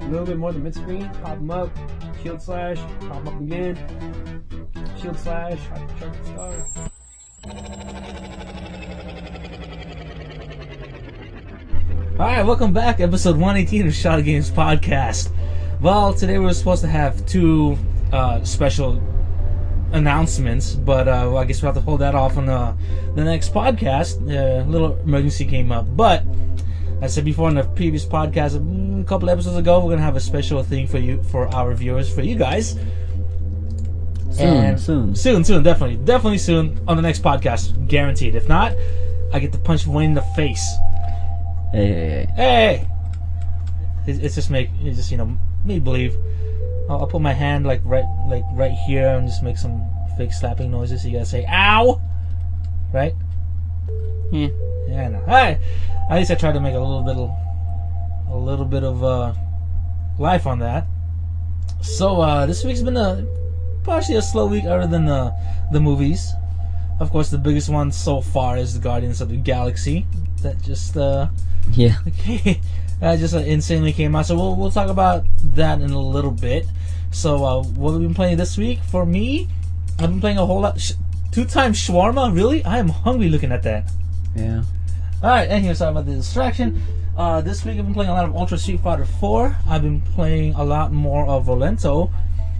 little bit more than mid-screen. Pop them up. Shield slash. Pop them up again. Shield slash. Hypercharge the star. Alright, welcome back. Episode 118 of Shot Games Podcast. Well, today we were supposed to have two special announcements, but I guess we'll have to hold that off on the next podcast. A little emergency came up, but I said before in the previous podcast, a couple episodes ago, we're gonna have a special thing for our viewers, for you guys. Soon, definitely soon on the next podcast, guaranteed. If not, I get to punch Wayne in the face. Hey! It's just make believe. I'll put my hand right here and just make some fake slapping noises. So you gotta say "ow," right? Yeah, I know. Alright, at least I tried to make a little bit of life on that. So this week's been partially a slow week, other than the movies. Of course, the biggest one so far is the Guardians of the Galaxy. That just insanely came out. So we'll talk about that in a little bit. So what have we been playing this week? For me, I've been playing a whole lot. 2x shawarma, really? I am hungry looking at that. Yeah. Alright, anyway, sorry about the distraction. This week I've been playing a lot of Ultra Street Fighter 4. I've been playing a lot more of Rolento.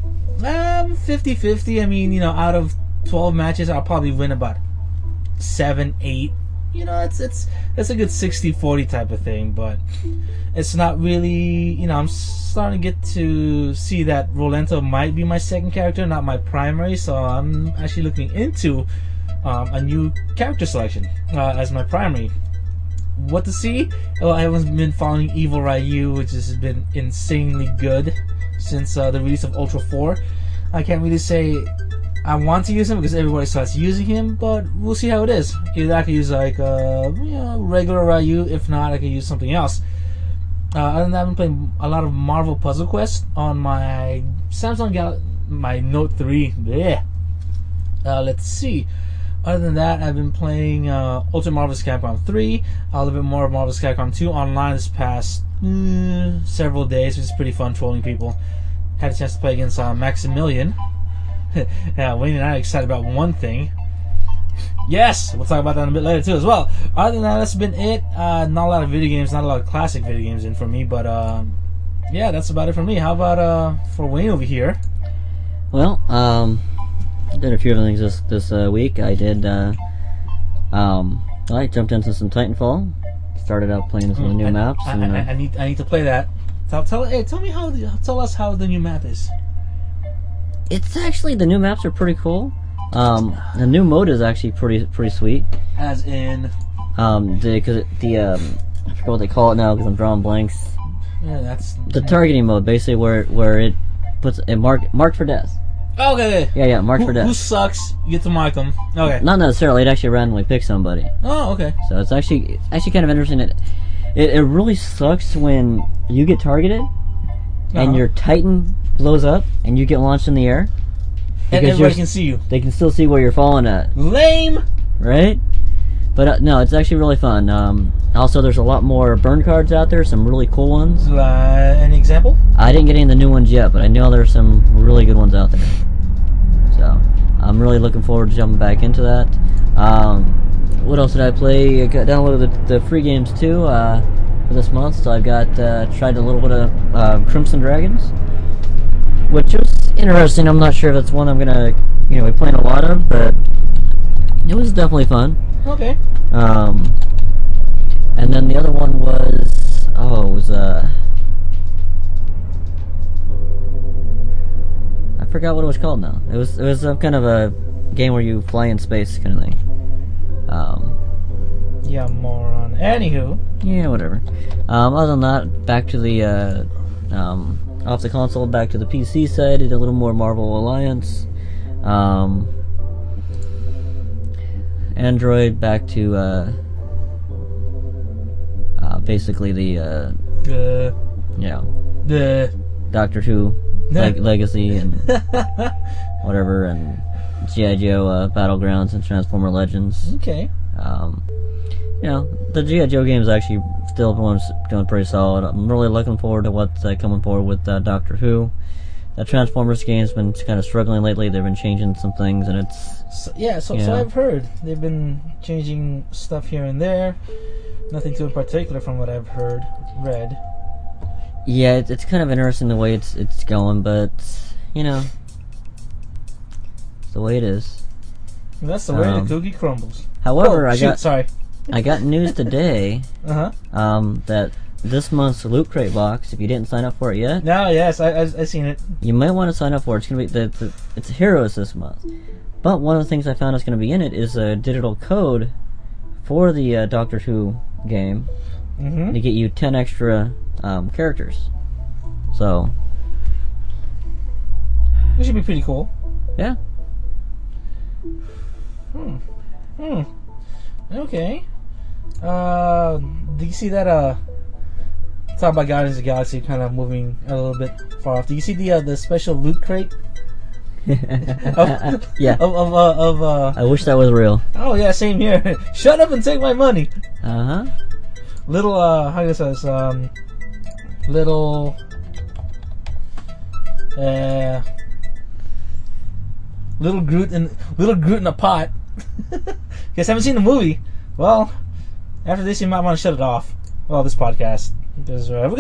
50-50. I mean, out of 12 matches, I'll probably win about 7, 8. It's a good 60-40 type of thing, but it's not really, I'm starting to get to see that Rolento might be my second character, not my primary, so I'm actually looking into a new character selection as my primary. What to see? Well, I haven't been following Evil Ryu, which has been insanely good since the release of Ultra 4. I can't really say I want to use him because everybody starts using him, but we'll see how it is. Either I could use regular Ryu. If not, I could use something else. Other than that, I've been playing a lot of Marvel Puzzle Quest on my Samsung Galaxy, my Note 3. Yeah. Let's see. Other than that, I've been playing Ultimate Marvel's Capcom 3, a little bit more of Marvel's Capcom 2 online this past several days, which is pretty fun, trolling people. Had a chance to play against Maximilian. Yeah, Wayne and I are excited about one thing. Yes! We'll talk about that a bit later too as well. Other than that, that's been it. Not a lot of video games, not a lot of classic video games in for me, but yeah, that's about it for me. How about for Wayne over here? Well, I did a few other things this week. I did, I jumped into some Titanfall. Started out playing some of the new maps. I need to play that. Tell us how the new map is. It's actually, the new maps are pretty cool. The new mode is actually pretty sweet. As in? I forget what they call it now because I'm drawing blanks. Yeah, that's the targeting mode, basically where it puts a mark for death. Okay. Yeah, mark for death. Who sucks? You get to mark them. Okay. Not necessarily. It actually randomly picks somebody. Oh, okay. So it's actually kind of interesting. It really sucks when you get targeted and your Titan blows up and you get launched in the air. And everybody can see you. They can still see where you're falling at. Lame! Right? But no, it's actually really fun. Also, there's a lot more burn cards out there, some really cool ones. An example? I didn't get any of the new ones yet, but I know there's some really good ones out there. So, I'm really looking forward to jumping back into that. What else did I play? I downloaded the free games too for this month, so I've got tried a little bit of Crimson Dragons, which was interesting. I'm not sure if it's one I'm gonna be playing a lot of, but it was definitely fun. Okay. And then the other one was I forgot what it was called now. It was some kind of a game where you fly in space kind of thing. Yeah, moron. Anywho. Yeah, whatever. Other than that, back to the off the console, back to the PC side, did a little more Marvel Alliance. Android, back to basically the Doctor Who Legacy and whatever, and G.I. Joe Battlegrounds and Transformer Legends. Okay. The G.I. Joe game is actually still doing pretty solid. I'm really looking forward to what's coming forward with Doctor Who. The Transformers game's been kind of struggling lately. They've been changing some things, and so I've heard they've been changing stuff here and there. Nothing too in particular from what I've read. Yeah, it's kind of interesting the way it's going, but it's the way it is. That's the way the cookie crumbles. However, I got news today. That this month's Loot Crate box, if you didn't sign up for it yet. No, yes, I seen it. You might want to sign up for it. It's gonna be it's Heroes this month. But one of the things I found is going to be in it is a digital code for the Doctor Who game to get you 10 extra characters. So this should be pretty cool. Yeah. Okay. Do you see that? Talk about Guardians of the Galaxy, kind of moving a little bit far off. Do you see the special loot crate? Yeah. I wish that was real. Oh yeah, same here. Shut up and take my money. Little how do you say this? Little Groot in a pot. Guess I haven't seen the movie. Well, after this, you might want to shut it off. Well, this podcast, because we're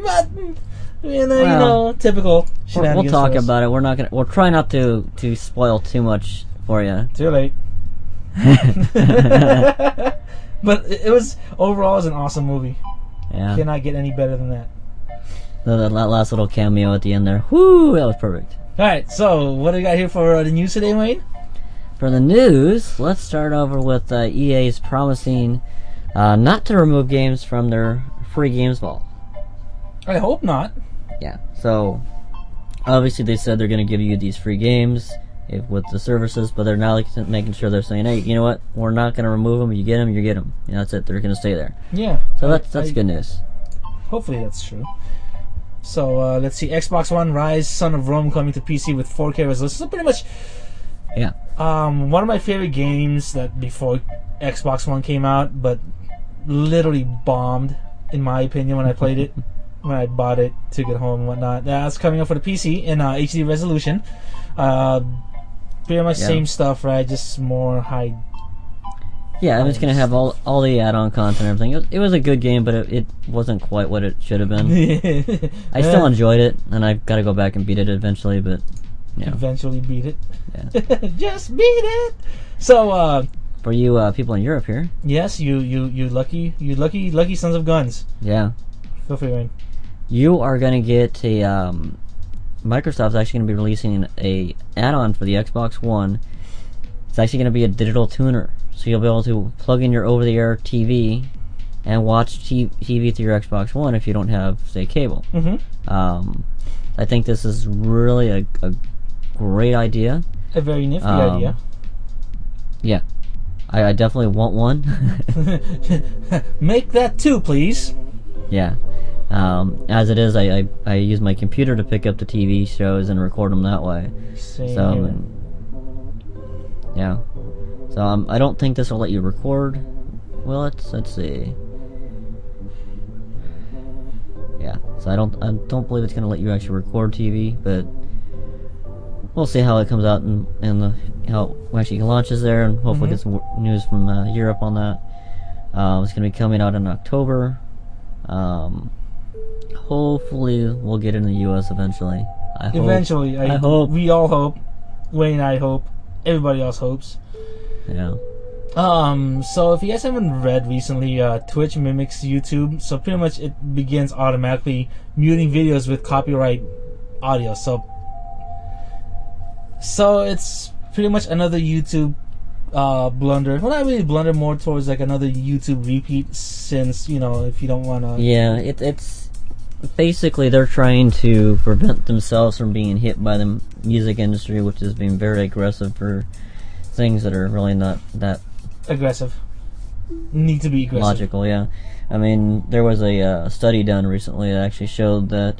gonna, typical shenanigans. We'll talk about it. We'll try not to spoil too much for you. Too late. But it was an awesome movie. Yeah. Cannot get any better than that. That last little cameo at the end there. Whoo, that was perfect. Alright, so what do we got here for the news today, Wayne? For the news, let's start over with EA's promising not to remove games from their free games vault. I hope not. Yeah, so obviously they said they're going to give you these free games with the services, but they're now making sure they're saying, hey, you know what, we're not going to remove them. You get them, you get them. That's it. They're going to stay there. Yeah. So that's good news. Hopefully that's true. So let's see, Xbox One Rise Son of Rome coming to PC with 4K resolution. So pretty much, yeah. One of my favorite games that before Xbox One came out, but literally bombed in my opinion when I played it, when I bought it, took it home and whatnot. That's coming up for the PC in HD resolution. Pretty much same stuff, right? Just more high. Yeah, I'm just gonna have all the add-on content and everything. It was a good game, but it wasn't quite what it should have been. I still enjoyed it, and I've got to go back and beat it eventually. But eventually beat it. Yeah. Just beat it. So for you people in Europe here. Yes, you lucky sons of guns. Yeah. Feel free, Wayne. You are gonna get a Microsoft's actually gonna be releasing a add-on for the Xbox One. It's actually gonna be a digital tuner. So you'll be able to plug in your over-the-air TV and watch TV through your Xbox One if you don't have, say, cable. I think this is really a great idea. A very nifty idea. Yeah. I definitely want one. Make that too, please. Yeah. As it is, I use my computer to pick up the TV shows and record them that way. Same here. Yeah. So I don't think this will let you record. Well, let's see. Yeah. So I don't believe it's gonna let you actually record TV, but we'll see how it comes out and how it actually launches there, and hopefully get some news from Europe on that. It's gonna be coming out in October. Hopefully we'll get it in the U.S. eventually. I hope. We all hope. Wayne and I hope. Everybody else hopes. Yeah. So if you guys haven't read recently, Twitch mimics YouTube, so pretty much it begins automatically muting videos with copyright audio. So it's pretty much another YouTube blunder. Well, not really blunder, more towards like another YouTube repeat, since, if you don't want to... Yeah, it's... Basically, they're trying to prevent themselves from being hit by the music industry, which is being very aggressive for things that are really not that... Aggressive. Need to be aggressive. Logical, yeah. I mean, there was a study done recently that actually showed that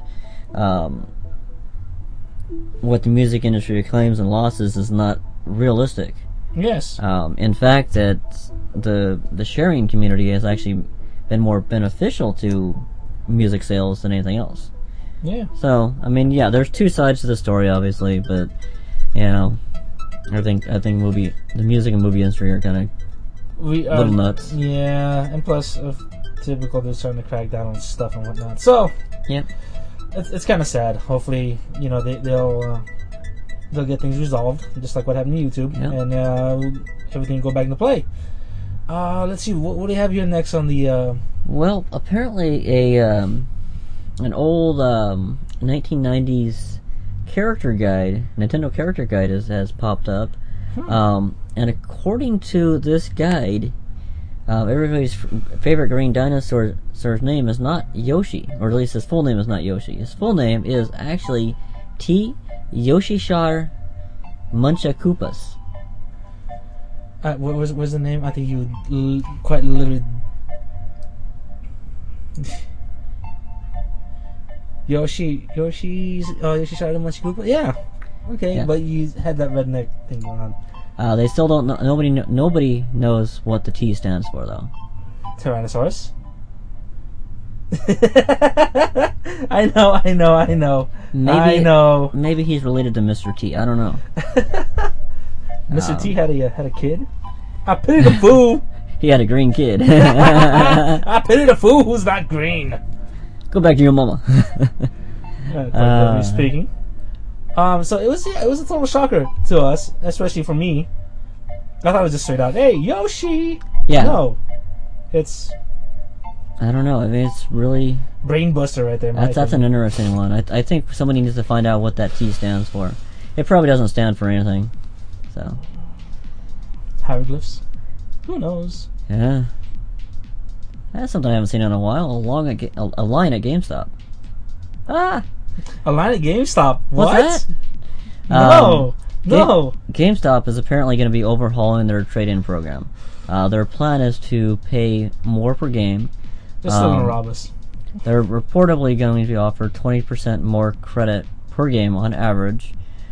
what the music industry claims and losses is not realistic. Yes. In fact, that the sharing community has actually been more beneficial to music sales than anything else. Yeah. So, I mean, yeah, there's two sides to the story, obviously, but, you know, I think the music and movie industry are kind of little nuts. Yeah, and plus, typical, they're starting to crack down on stuff and whatnot. So, yeah, it's kind of sad. Hopefully, you know, they'll get things resolved, just like what happened to YouTube, and everything go back into play. Let's see, what do you have here next on the? Well, apparently an old 1990s character guide, Nintendo character guide, has popped up, and according to this guide, everybody's favorite green dinosaur's name is not Yoshi, or at least his full name is not Yoshi. His full name is actually T. Yoshishar Munchakoopas. What was the name? I think you quite literally. Yoshi's Yoshishar Munchakoopas. Yeah. Okay, yeah. But you had that redneck thing going on. They still don't know. Nobody knows what the T stands for, though. Tyrannosaurus. I know. Maybe he's related to Mr. T. I don't know. Mr. T had a kid. I pity the fool. He had a green kid. I pity the fool who's not green. Go back to your mama. Speaking. So it was a total shocker to us, especially for me. I thought it was just straight out, hey, Yoshi! Yeah. No. It's... I don't know. I mean, it's really... brain buster right there. That's an interesting one. I think somebody needs to find out what that T stands for. It probably doesn't stand for anything. So... hieroglyphs? Who knows? Yeah. That's something I haven't seen in a while. A line at GameStop. Ah! A line at GameStop? What's that? No! GameStop is apparently going to be overhauling their trade-in program. Their plan is to pay more per game. They're still going to rob us. They're reportedly going to be offered 20% more credit per game on average.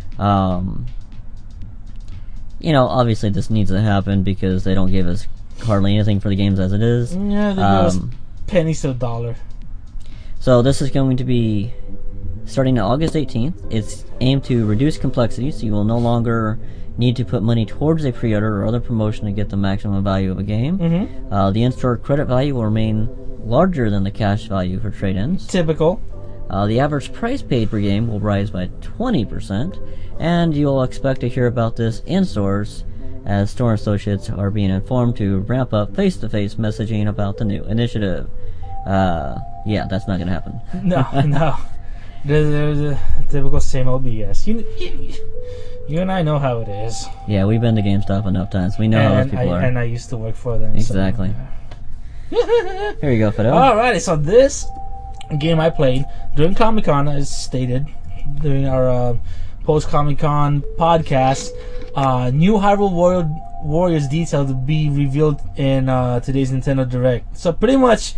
You know, obviously this needs to happen because they don't give us hardly anything for the games as it is. Yeah, they give us pennies to the dollar. So this is going to be starting on August 18th. It's aimed to reduce complexity, so you will no longer need to put money towards a pre-order or other promotion to get the maximum value of a game. Mm-hmm. The in-store credit value will remain larger than the cash value for trade-ins. Typical. The average price paid per game will rise by 20%, and you'll expect to hear about this in stores as store associates are being informed to ramp up face-to-face messaging about the new initiative. Yeah, that's not going to happen. No. There's a typical same old BS. You and I know how it is. Yeah, we've been to GameStop enough times. We know how those people are. And I used to work for them. Exactly. So. Here you go, Fido. Alrighty, so this game I played during Comic-Con, as stated during our post-Comic-Con podcast, new Hyrule Warriors detail to be revealed in today's Nintendo Direct. So pretty much,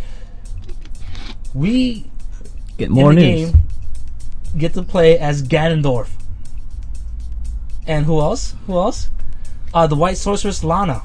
we get more news. Game, get to play as Ganondorf. And who else? The White Sorceress Lana.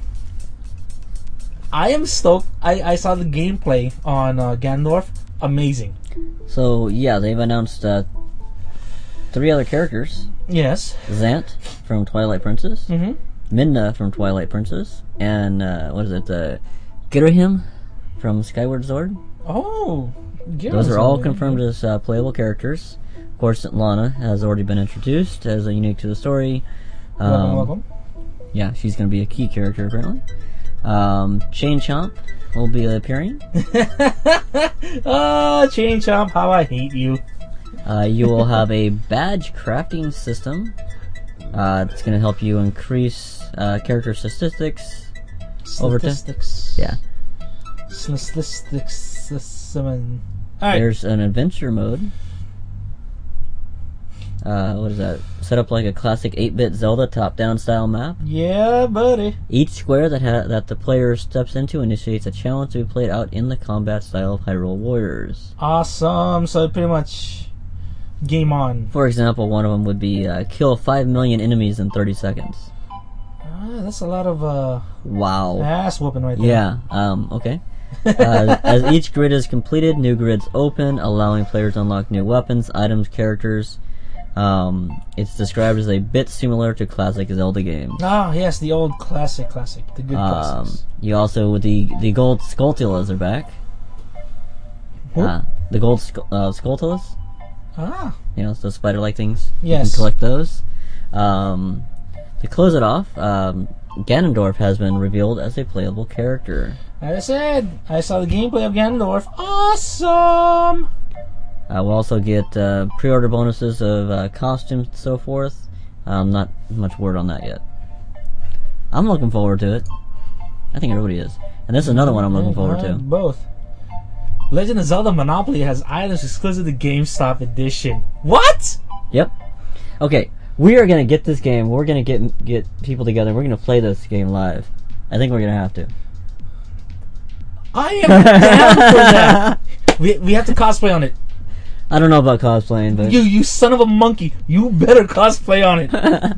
I am stoked. I saw the gameplay on Ganondorf. Amazing. So, yeah, they've announced 3 other characters. Yes. Zant from Twilight Princess. Mm-hmm. Minna from Twilight Princess. And, Girahim from Skyward Sword. Oh, those are all confirmed as playable characters. Of course, Lana has already been introduced as a unique to the story. Welcome. Yeah, she's going to be a key character, apparently. Chain Chomp will be appearing. Oh, Chain Chomp, how I hate you. You will have a badge crafting system. It's going to help you increase character statistics. Statistics. Yeah. Statistics. Right. There's an adventure mode. What is that? Set up like a classic 8-bit Zelda top-down style map. Yeah, buddy. Each square that the player steps into initiates a challenge to be played out in the combat style of Hyrule Warriors. Awesome. So pretty much game on. For example, one of them would be kill 5 million enemies in 30 seconds. that's a lot of Wow. ass whooping right there. Yeah. Okay. As each grid is completed, new grids open, allowing players to unlock new weapons, items, characters. It's described as a bit similar to classic Zelda games. Ah, yes, the old classic, the good classics. You also, with the gold Skulltulas are back. Who? The gold Skulltulas. Ah, You know, those spider-like things. Yes. You can collect those. To close it off, Ganondorf has been revealed as a playable character. as I said, I saw the gameplay of Ganondorf. Awesome! We'll also get pre-order bonuses of costumes and so forth. Not much word on that yet. I'm looking forward to it. I think everybody is. And this is another one I'm looking forward to. Both. Legend of Zelda Monopoly has items exclusive to GameStop Edition. What? Yep. Okay, we are gonna get this game. We're gonna get people together. We're gonna play this game live. I think we're gonna have to. I am down for that. We have to cosplay on it. I don't know about cosplaying, but You son of a monkey. You better cosplay on it.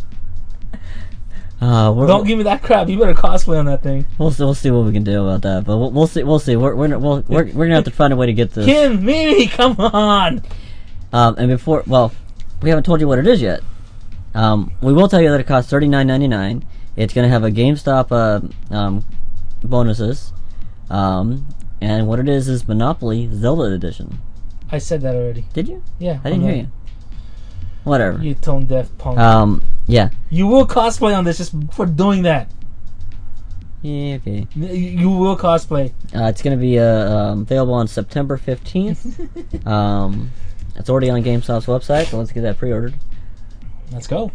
Don't give me that crap. You better cosplay on that thing. We'll see what we can do about that. But we'll see. We'll see. We're gonna have to find a way to get this. Kim, Mimi, come on. And before, well, we haven't told you what it is yet. We will tell you that it costs $39.99. It's gonna have a GameStop bonuses. And what it is Monopoly Zelda Edition. I said that already. Did you? Yeah. I didn't hear you. Whatever. You tone deaf punk. Yeah. You will cosplay on this just for doing that. Yeah, okay. You will cosplay. It's going to be available on September 15th. It's already on GameStop's website, so let's get that pre-ordered. Let's go.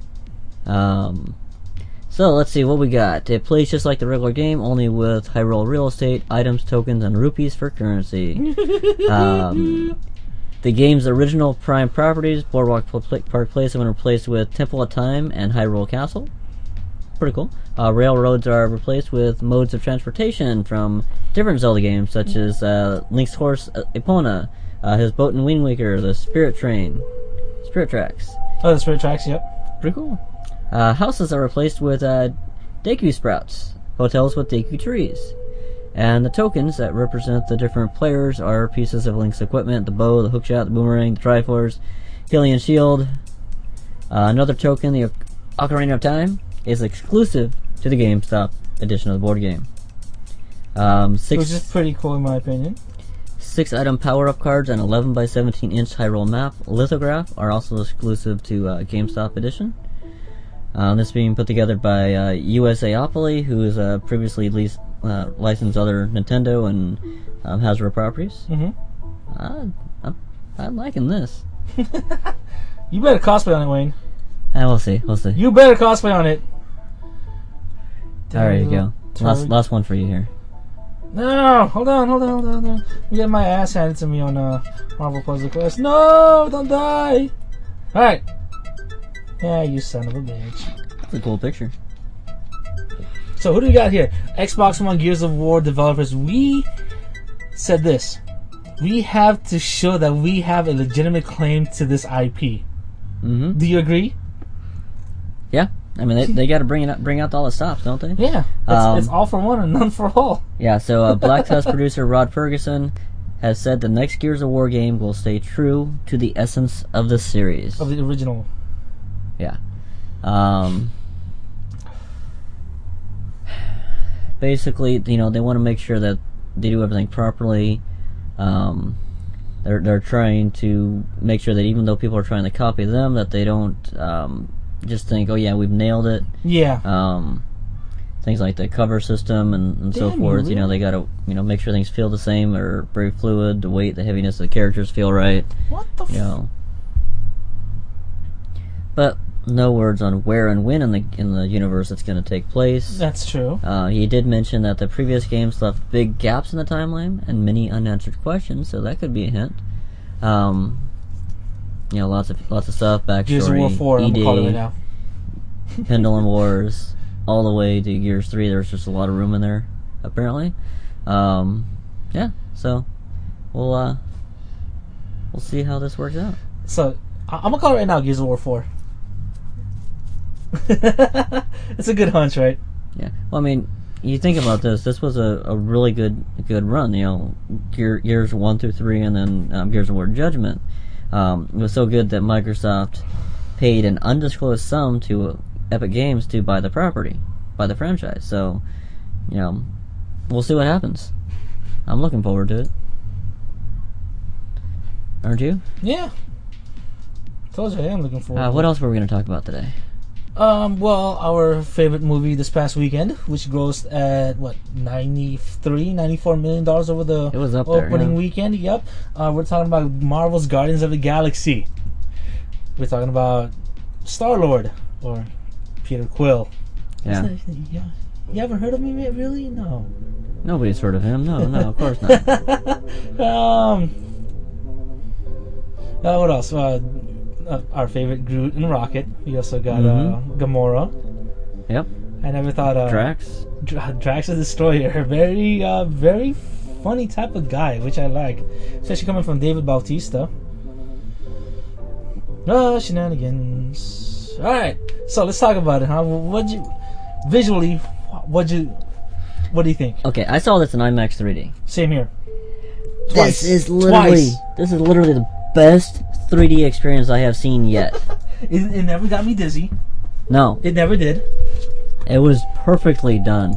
So, let's see what we got. It plays just like the regular game, only with Hyrule real estate, items, tokens, and rupees for currency. The game's original Prime properties, Boardwalk Park Place, have been replaced with Temple of Time and Hyrule Castle. Pretty cool. Railroads are replaced with modes of transportation from different Zelda games, such as Link's horse Epona, his boat in Wind Waker, the Spirit Train, Spirit Tracks. Oh, the Spirit Tracks, yep. Pretty cool. Houses are replaced with Deku Sprouts, hotels with Deku Trees. And the tokens that represent the different players are pieces of Link's equipment, the bow, the hookshot, the boomerang, the Triforce, Hylian Shield. Another token, the Ocarina of Time, is exclusive to the GameStop edition of the board game. Which is pretty cool in my opinion. 6 item power-up cards and 11 by 17 inch Hyrule map lithograph are also exclusive to GameStop edition. This being put together by USAopoly, who has previously licensed other Nintendo and Hasbro properties. Mm-hmm. I'm liking this. You better cosplay on it, Wayne. We'll see. You better cosplay on it. There you go. Last one for you here. No, hold on. You get my ass handed to me on Marvel Puzzle Quest. No, don't die. All right. Yeah, you son of a bitch. That's a cool picture. So who do we got here? Xbox One Gears of War developers. We said this. We have to show that we have a legitimate claim to this IP. Mm-hmm. Do you agree? Yeah. I mean, they got to bring out all the stops, don't they? Yeah. It's all for one and none for all. Yeah. So Black Tusk producer Rod Ferguson has said the next Gears of War game will stay true to the essence of the series. Of the original. Yeah. Basically, they want to make sure that they do everything properly. They're trying to make sure that even though people are trying to copy them, that they don't just think, oh yeah, we've nailed it. Yeah. Things like the cover system and so forth. Really? They gotta make sure things feel the same or very fluid. The weight, the heaviness of the characters feel right. What the? But no words on where and when in the universe it's going to take place. That's true. He did mention that the previous games left big gaps in the timeline and many unanswered questions, so that could be a hint. Lots of stuff, backstory, Gears of War 4, I'm gonna call it right now. Pendulum Wars, all the way to Gears 3. There's just a lot of room in there, apparently. Yeah, so we'll see how this works out. So I'm gonna call it right now, Gears of War 4. It's a good hunch, right? Yeah. Well, I mean, you think about this. This was a really good run. You know, Gears 1 through 3, and then Gears of War Judgment. It was so good that Microsoft paid an undisclosed sum to Epic Games to buy the property, buy the franchise. So, you know, we'll see what happens. I'm looking forward to it. Aren't you? Yeah. Told you I am looking forward. What else were we going to talk about today? Well, our favorite movie this past weekend, which grossed at what, $94 million over the It was up there, opening yeah. weekend. Yep. We're talking about Marvel's Guardians of the Galaxy. We're talking about Star-Lord, or Peter Quill. Yeah. You haven't heard of me yet, really? No. Nobody's heard of him. No, of course not. What else? Our favorite Groot and Rocket. We also got Gamora. Yep. I never thought Drax. Drax the Destroyer. Very funny type of guy, which I like, especially coming from David Bautista. Shenanigans. All right, so let's talk about it, huh? What do you think? Okay, I saw this in IMAX 3D. Same here. Twice. This is literally the best 3D experience I have seen yet. It never got me dizzy. No, It never did. it was perfectly done.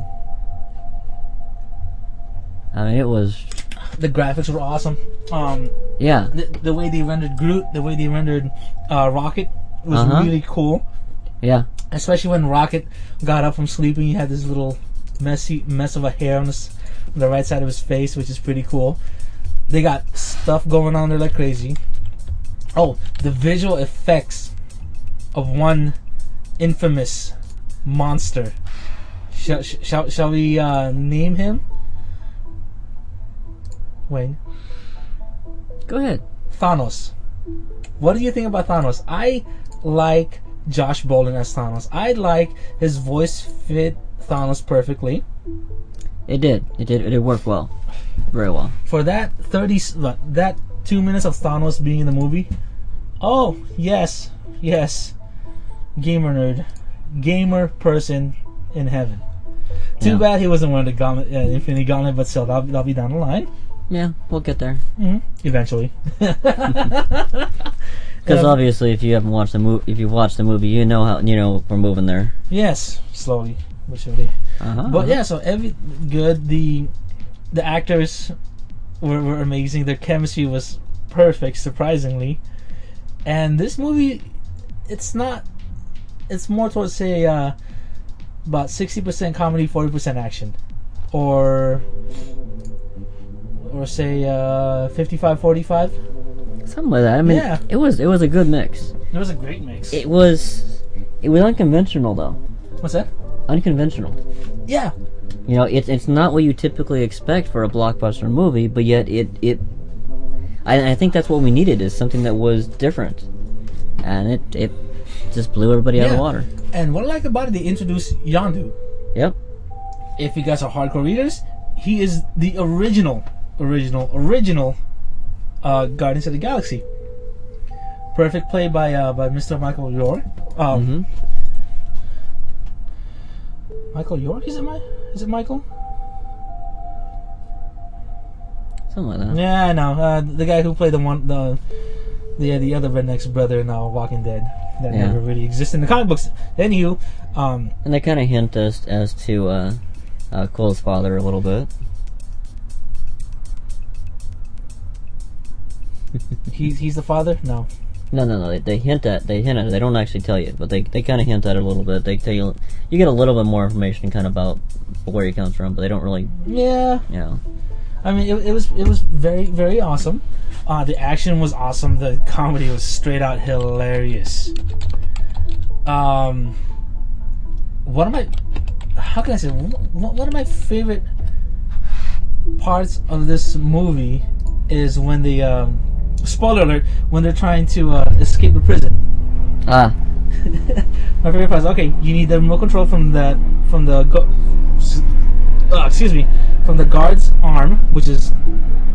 I mean, it was. The graphics were awesome. Yeah. The way they rendered Groot, the way they rendered Rocket was really cool. Yeah. Especially when Rocket got up from sleeping, he had this little mess of a hair on the right side of his face, which is pretty cool. They got stuff going on there like crazy. Oh, the visual effects of one infamous monster. Shall we name him? Wayne. Go ahead. Thanos. What do you think about Thanos? I like Josh Brolin as Thanos. I like his voice fit Thanos perfectly. It did. It did work well. Very well. For that 2 minutes of Thanos being in the movie. Oh, yes. Gamer person in heaven. Too bad he wasn't wearing the Infinity Gauntlet, but still, that'll be down the line. Yeah, we'll get there. Eventually. Because obviously, if you haven't watched the movie, you know how we're moving there. Yes, slowly but surely. But yeah, so the actors were amazing. Their chemistry was perfect, surprisingly. And this movie, it's more towards say about 60% comedy, 40% action, or say 55-45. Something like that. I mean, Yeah. it was a good mix. It was a great mix. It was unconventional though. What's that? Unconventional. Yeah. You know, it's not what you typically expect for a blockbuster movie, but yet I think that's what we needed, is something that was different, and it just blew everybody out of the water. And what I like about it, they introduced Yondu. Yep. If you guys are hardcore readers, he is the original Guardians of the Galaxy. Perfect play by Mr. Michael York. Michael York? Is it Michael? Something like that. Yeah, I know. The guy who played the other redneck's brother in Walking Dead that never really existed in the comic books. Anywho, and they kind of hint as to Cole's father a little bit. he's the father? No. No. They hint at it. They don't actually tell you, but they kind of hint at it a little bit. They tell you get a little bit more information kind of about where he comes from, but they don't really. Yeah. You know. I mean, it was very, very awesome. The action was awesome. The comedy was straight out hilarious. One of my favorite parts of this movie is when the spoiler alert, when they're trying to escape the prison. My favorite part is, okay, you need the remote control from the guard's arm, which is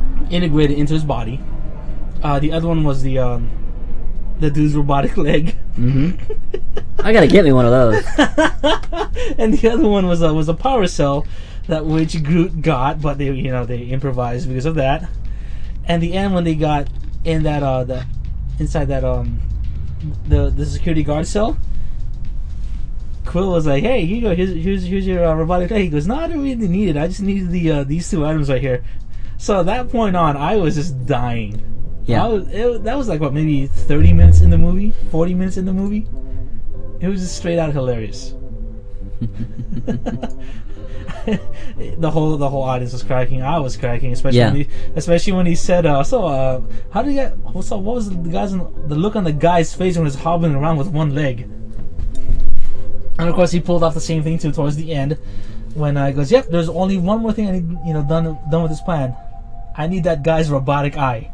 integrated into his body. The other one was the dude's robotic leg I gotta get me one of those. And the other one was a power cell that which Groot got, but they they improvised because of that. And the end when they got in that inside that the security guard cell, Quill was like, "Hey, here you go. Here's your robotic leg." He goes, "No, I don't really need it. I just needed these two items right here." So at that point on, I was just dying. Yeah. That was like what, maybe 30 minutes in the movie, 40 minutes in the movie. It was just straight out hilarious. the whole audience was cracking. I was cracking, especially when he said, "So, how did you get? So, what was the look on the guy's face when he was hobbling around with one leg?" And of course, he pulled off the same thing too towards the end, when he goes, "Yep, there's only one more thing I need, done with this plan. I need that guy's robotic eye."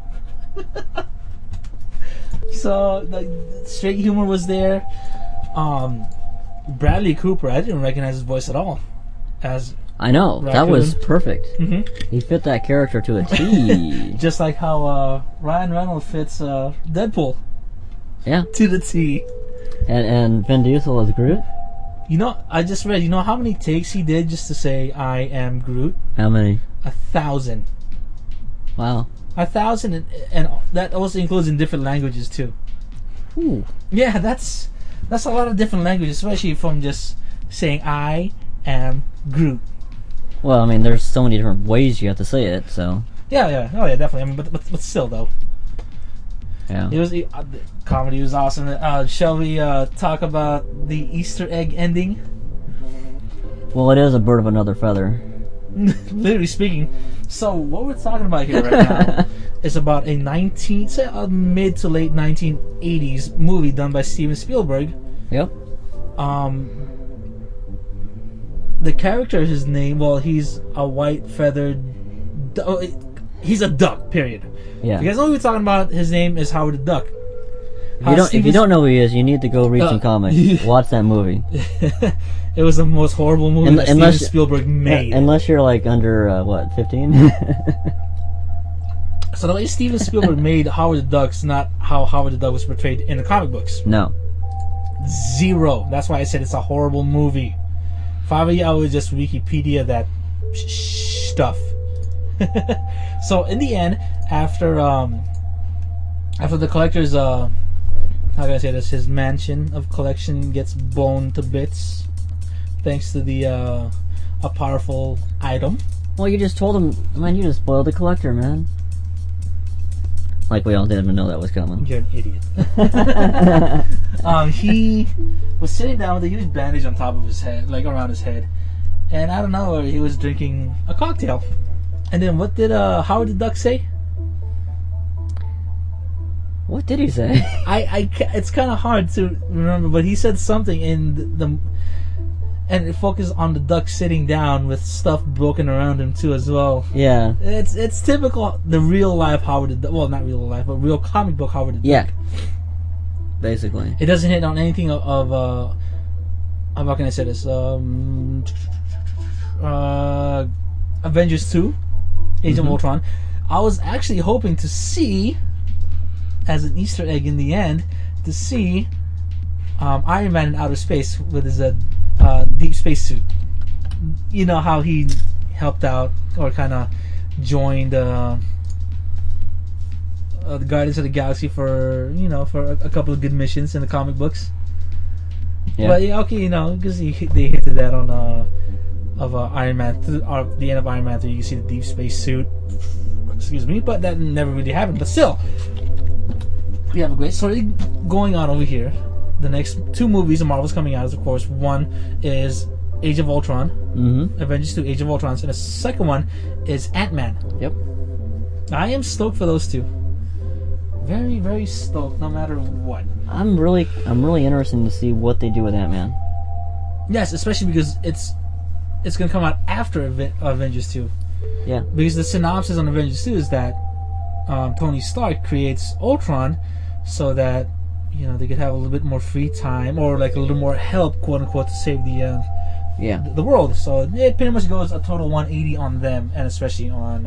So the straight humor was there. Bradley Cooper, I didn't recognize his voice at all. I know, Raccoon. that was perfect. Mm-hmm. He fit that character to a T. Just like how Ryan Reynolds fits Deadpool. Yeah. To the T. And Vin Diesel as Groot? I just read, how many takes he did just to say, "I am Groot"? How many? 1,000. Wow. 1,000, and that also includes in different languages too. Ooh. Yeah, that's a lot of different languages, especially from just saying "I am Groot." Well, I mean, there's so many different ways you have to say it, so. Yeah, oh yeah, definitely. I mean, but still though. Yeah. The comedy was awesome. Shall we talk about the Easter egg ending? Well, it is a bird of another feather. Literally speaking. So what we're talking about here right now is about a mid to late 1980s movie done by Steven Spielberg. Yep. The character, his name, well, he's a white feathered. He's a duck. Period. Yeah. You guys know what we're talking about? His name is Howard the Duck. If you don't know who he is, you need to go read some comics. Watch that movie. It was the most horrible movie that Steven Spielberg made. Unless you're like under 15. So the way Steven Spielberg made Howard the Duck's not how Howard the Duck was portrayed in the comic books. No. Zero. That's why I said it's a horrible movie. If I were you, I would just Wikipedia that stuff. So in the end, after the collector's how can I say this? His mansion of collection gets blown to bits, thanks to a powerful item. Well, you just told him, man. You just spoiled the collector, man. Like we all didn't even know that was coming. You're an idiot. He was sitting down with a huge bandage on top of his head, like around his head, and I don't know, he was drinking a cocktail. And then what did Howard the Duck say? What did he say? It's kind of hard to remember, but he said something and it focused on the duck sitting down with stuff broken around him too as well. Yeah. It's typical the real life Howard the Duck. Well, not real life, but real comic book Howard the Duck. Yeah. Basically. It doesn't hit on anything of how can I say this? Avengers 2, Age of Ultron. I was actually hoping to see, as an Easter egg in the end, to see Iron Man in outer space with his deep space suit. You know how he helped out or kind of joined the Guardians of the Galaxy for a couple of good missions in the comic books. Yeah. But yeah, okay, because they hinted that on Iron Man, or the end of Iron Man 3, you can see the deep space suit. Excuse me, but that never really happened. But still, we have a great story going on over here. The next two movies of Marvel's coming out is, of course, one is Age of Ultron, Avengers 2, Age of Ultron, and the second one is Ant-Man. Yep. I am stoked for those two. Very, very stoked, no matter what. I'm really interested to see what they do with Ant-Man. Yes, especially because it's going to come out after Avengers 2. Yeah. Because the synopsis on Avengers 2 is that Tony Stark creates Ultron so that they could have a little bit more free time, or like a little more help, quote unquote, to save the world. So it pretty much goes a total 180 on them, and especially on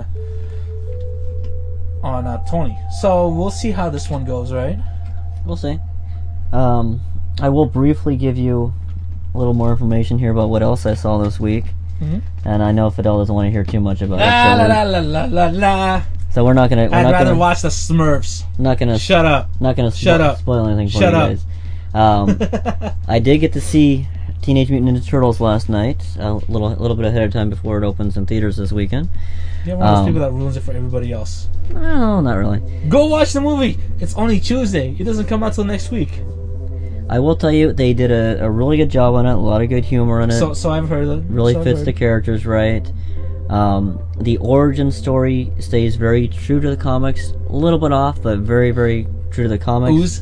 Tony. So we'll see how this one goes, right? We'll see. I will briefly give you a little more information here about what else I saw this week. Mm-hmm. And I know Fidel doesn't want to hear too much about La it. la la la la la. So we're not gonna. I'd rather watch the Smurfs. Not gonna. Shut up. Not gonna Shut up. spoil anything for Shut you up. guys. I did get to see Teenage Mutant Ninja Turtles last night, a little bit ahead of time before it opens in theaters this weekend. You're one of those people that ruins it for everybody else. No, not really. Go watch the movie. It's only Tuesday. It doesn't come out till next week. I will tell you, they did a really good job on it. A lot of good humor in it. So I've heard of it. Really fits the characters right. The origin story stays very true to the comics. A little bit off, but very, very true to the comics. Ooze?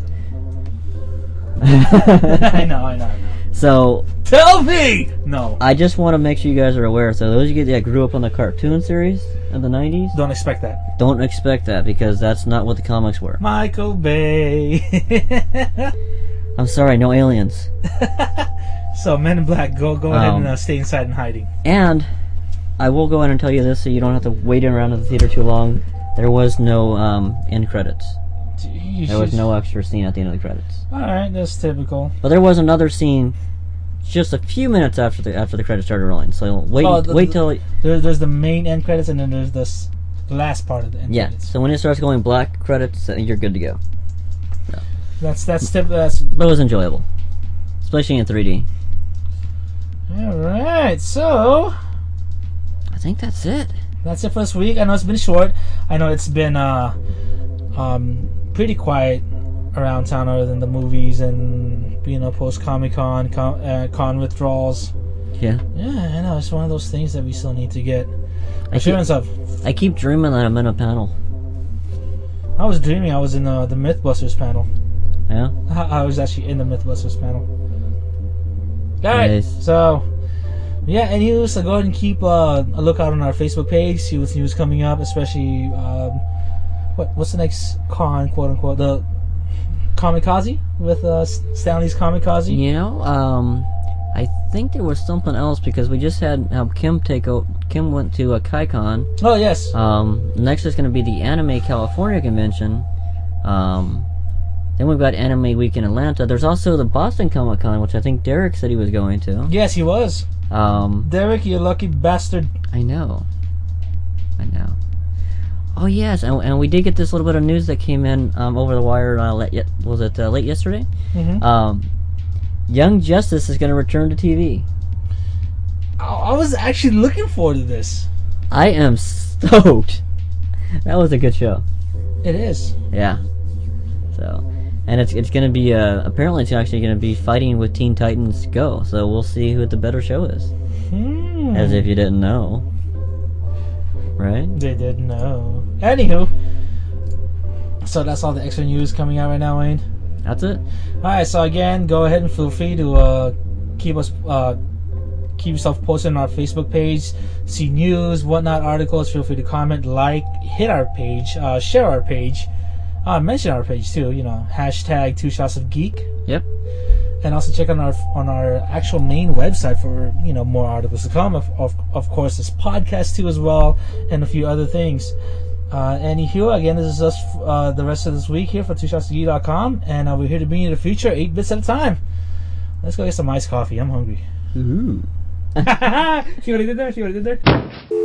I know. So Tell me! No. I just want to make sure you guys are aware. So those of you that grew up on the cartoon series in the 90s, Don't expect that. don't expect that, because that's not what the comics were. Michael Bay. I'm sorry, no aliens. So Men in Black, go ahead and stay inside and hiding. And I will go ahead and tell you this so you don't have to wait around in the theater too long. There was no end credits. There was no extra scene at the end of the credits. Alright, that's typical. But there was another scene just a few minutes after the credits started rolling. So wait till there's the main end credits, and then there's this last part of the end credits. So when it starts going black credits, you're good to go. So. That's But it was enjoyable, especially in 3D. Alright, so I think that's it. that's it for this week. I know it's been short. I know it's been pretty quiet around town, other than the movies and post Comic-Con con withdrawals. Yeah. Yeah, I know, it's one of those things that we still need to get keep- assurance of. I keep dreaming that I'm in a panel. I was dreaming I was in the Mythbusters panel. Yeah. I was actually in the Mythbusters panel. Alright, Nice. so yeah, anywho, so go ahead and keep a lookout on our Facebook page, see what's news coming up, especially what's the next con, quote unquote, the Kamikaze with Stanley's Kamikaze. I think there was something else, because we just had Kim went to a KaiCon. Oh yes. Next is going to be the Anime California convention. Then we've got Anime Week in Atlanta. There's also the Boston Comic Con, which I think Derek said he was going to. Yes, he was. Derek, you lucky bastard. I know. Oh yes, and we did get this little bit of news that came in over the wire. Was it late yesterday? Mm-hmm. Young Justice is going to return to TV. I was actually looking forward to this. I am stoked. That was a good show. It is. Yeah. So, and it's going to be apparently it's actually going to be fighting with Teen Titans Go. So we'll see who the better show is. As if you didn't know, right? They didn't know. Anywho, so that's all the extra news coming out right now, Wayne. That's it. Alright, so again, go ahead and feel free to keep yourself posted on our Facebook page, see news, whatnot, articles. Feel free to comment, like, hit our page, share our page, mention our page too. Hashtag 2shotsofgeek. Yep. And also check on our actual main website for more articles to come. Of course, this podcast too as well, and a few other things. Anywho, again, this is us the rest of this week here for twoshotsofgeek.com, and we're here to bring you the future 8 bits at a time. Let's go get some iced coffee. I'm hungry. Ooh. See what I did there?